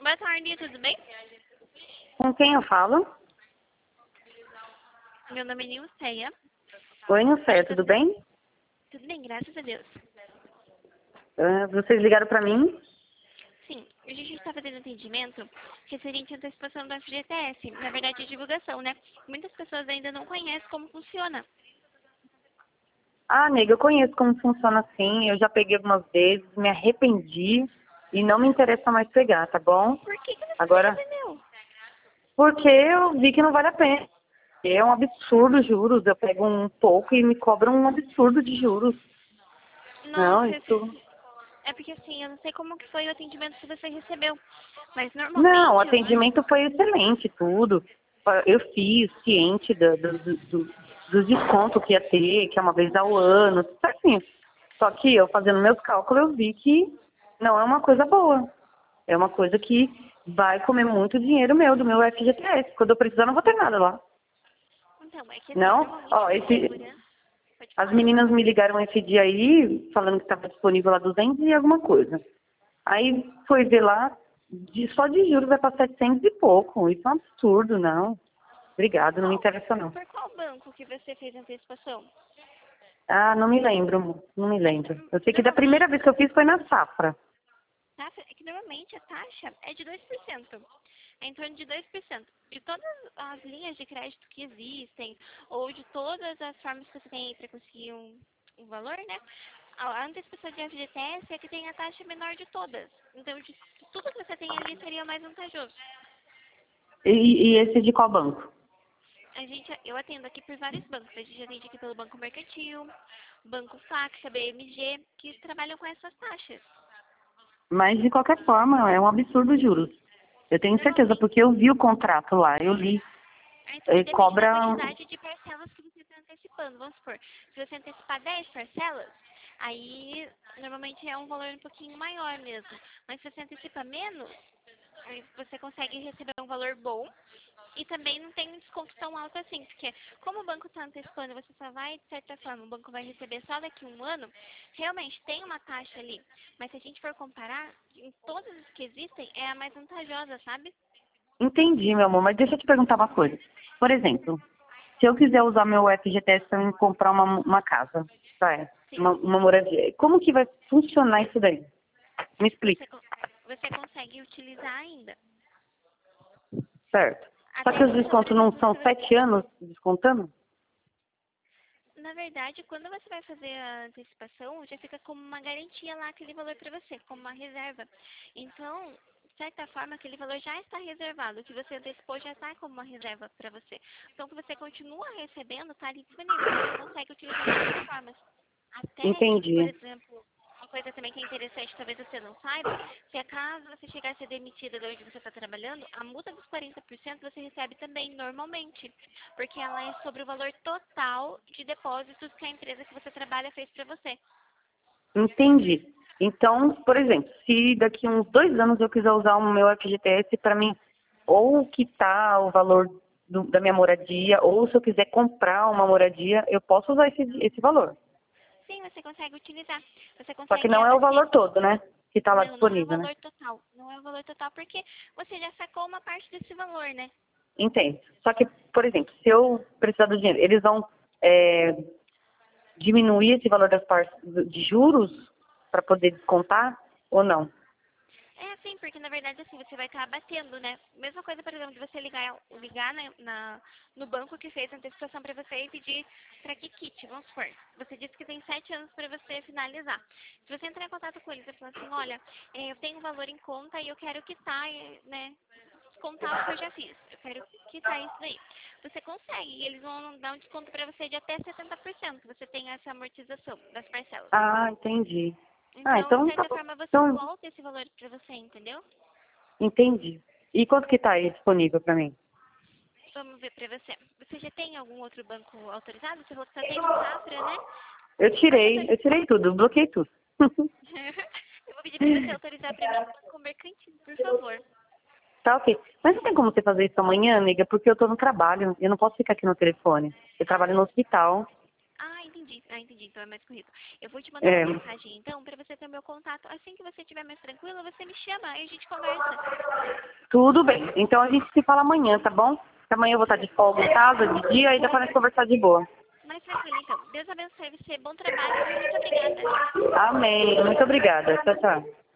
Boa tarde, tudo bem? Com quem eu falo? Meu nome é Nilceia. Oi, Nilceia, tudo bem? Tudo bem, graças a Deus. Vocês ligaram pra mim? Sim, a gente está fazendo atendimento referente à antecipação do FGTS. Na verdade, divulgação, né? Muitas pessoas ainda não conhecem como funciona. Ah, nega, eu conheço como funciona assim. Eu já peguei algumas vezes, me arrependi e não me interessa mais pegar, tá bom? Por que você não Agora, entendeu? porque eu vi que não vale a pena. É um absurdo juros. Eu pego um pouco e me cobram um absurdo de juros. Não, Nossa, isso. é porque assim, eu não sei como que foi o atendimento que você recebeu. Mas Não, o normalmente, atendimento foi excelente, tudo. Eu fiz ciente do desconto que ia ter, que é uma vez ao ano, certinho. Só que eu fazendo meus cálculos, eu vi que não é uma coisa boa. É uma coisa que vai comer muito dinheiro meu, do meu FGTS. Quando eu precisar, não vou ter nada lá. então, é que assim, Não? normalmente Ó, por segurança. Pode as falar. meninas me ligaram esse dia aí, falando que estava disponível lá 200 e alguma coisa. Aí foi ver lá, só de juros vai para 700 e pouco. Isso é um absurdo, não. Obrigada, não me interessa não. Por qual banco que você fez a antecipação? Ah, não me lembro, não me lembro. Eu sei que da primeira Normalmente, vez que eu fiz foi na Safra. é que normalmente a taxa é de 2%. É em torno de 2%. De todas as linhas de crédito que existem, ou de todas as formas que você tem para conseguir um valor, né? A antecipação de FGTS é que tem a taxa menor de todas. Então, de tudo que você tem ali seria mais vantajoso. E esse de qual banco? Eu atendo aqui por vários bancos. A gente atende aqui pelo Banco Mercantil, Banco Faixa, BMG, que trabalham com essas taxas. Mas de qualquer forma, é um absurdo os juros. Eu tenho certeza, Normalmente, porque eu vi o contrato lá, eu li. então, e depende da Cobra. quantidade de parcelas que você está antecipando. Vamos supor, se você antecipar 10 parcelas, aí normalmente é um valor um pouquinho maior mesmo. Mas se você antecipa menos, aí você consegue receber um valor bom e também não tem um desconto tão alto assim, porque como o banco está antecipando, você só vai, de certa forma, o banco vai receber só daqui a um ano, realmente tem uma taxa ali. Mas se a gente for comparar, em todas as que existem, é a mais vantajosa, sabe? Entendi, meu amor, mas deixa eu te perguntar uma coisa. Por exemplo, se eu quiser usar meu FGTS para comprar uma casa, tá? Sim. Uma moradia, como que vai funcionar isso daí? Me explica, Você consegue utilizar ainda. certo? Só Até que os questão, por descontos não exemplo, são se você 7 anos descontando? na verdade, quando você vai fazer a antecipação, já fica como uma garantia lá aquele valor para você, como uma reserva. Então, de certa forma, aquele valor já está reservado. O que você antecipou já está como uma reserva para você. Então, o que você continua recebendo está ali disponível. Você consegue utilizar de várias formas. Até que, por Entendi. exemplo, uma coisa também que é interessante, talvez você não saiba, se acaso você chegar a ser demitida de onde você está trabalhando, a multa dos 40% você recebe também normalmente, porque ela é sobre o valor total de depósitos que a empresa que você trabalha fez para você. Entendi. Então, por exemplo, se daqui uns 2 anos eu quiser usar o meu FGTS para mim, ou quitar o valor da minha moradia, ou se eu quiser comprar uma moradia, eu posso usar esse valor. Sim, você consegue utilizar. Você Só que consegue não é o abater. valor todo, né? Que está lá Não, não é o disponível, né? valor total. Não é o valor total porque você já sacou uma parte desse valor, né? Entendo. Só que, por exemplo, se eu precisar do dinheiro, eles vão é, diminuir esse valor de juros para poder descontar ou não? É assim, porque na verdade assim, você vai estar abatendo, né? Mesma coisa, por exemplo, de você ligar no banco que fez a antecipação para você e pedir para que quite, vamos supor. Você disse que tem 7 anos para você finalizar. Se você entrar em contato com eles e falar assim, olha, eu tenho um valor em conta e eu quero quitar, né? Descontar o que eu já fiz. Eu quero quitar isso daí. Você consegue, e eles vão dar um desconto para você de até 70%. Você tem essa amortização das parcelas. Ah, entendi. Ah, Então, de então tá certa bom. forma, você Então, volta esse valor para você, entendeu? entendi. E quanto que tá aí disponível para mim? Vamos ver para você. Você já tem algum outro banco autorizado? Você falou que só tem o Safra, né? Eu Pode tirei, autorizar. eu tirei tudo, bloqueei tudo. Eu vou pedir para você autorizar para mim o Banco Mercantil, por favor. Tá ok. Mas não tem como você fazer isso amanhã, amiga, porque eu tô no trabalho. Eu não posso ficar aqui no telefone. Eu trabalho no hospital. Ah, entendi. entendi. Ah, entendi. Então é mais corrido. Eu vou te mandar uma mensagem, então, para você ter o meu contato. Assim que você estiver mais tranquila, você me chama e a gente conversa. Tudo bem. Então a gente se fala amanhã, tá bom? Porque amanhã eu vou estar de folga em casa, de dia, e dá pra nós conversar de boa. Mais tranquilo, então. Deus abençoe você. Bom trabalho. Muito obrigada. Amém. Muito obrigada. Tchau, tchau.